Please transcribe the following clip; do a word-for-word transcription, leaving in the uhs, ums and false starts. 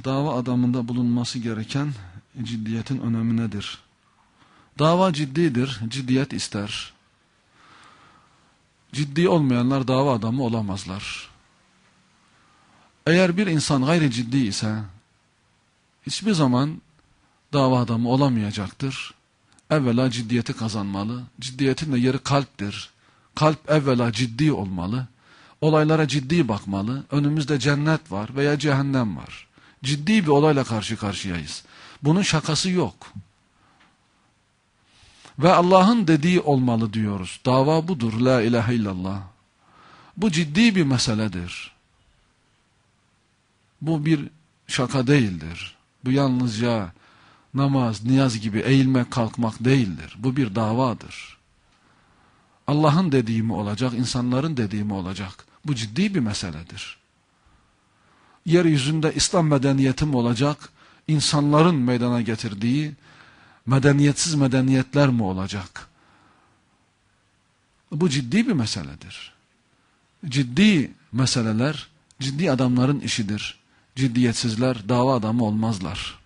dava adamında bulunması gereken ciddiyetin önemi nedir? Dava ciddidir, ciddiyet ister. Ciddi olmayanlar dava adamı olamazlar. Eğer bir insan gayri ciddi ise hiçbir zaman dava adamı olamayacaktır. Evvela ciddiyeti kazanmalı. Ciddiyetin de yeri kalptir. Kalp evvela ciddi olmalı. Olaylara ciddi bakmalı. Önümüzde cennet var veya cehennem var. Ciddi bir olayla karşı karşıyayız. Bunun şakası yok. Ve Allah'ın dediği olmalı diyoruz. Dava budur. La ilahe illallah. Bu ciddi bir meseledir. Bu bir şaka değildir. Bu yalnızca namaz, niyaz gibi eğilmek, kalkmak değildir. Bu bir davadır. Allah'ın dediği mi olacak, insanların dediği mi olacak? Bu ciddi bir meseledir. Yeryüzünde İslam medeniyeti mi olacak, insanların meydana getirdiği medeniyetsiz medeniyetler mi olacak? Bu ciddi bir meseledir. Ciddi meseleler, ciddi adamların işidir. Ciddiyetsizler dava adamı olmazlar.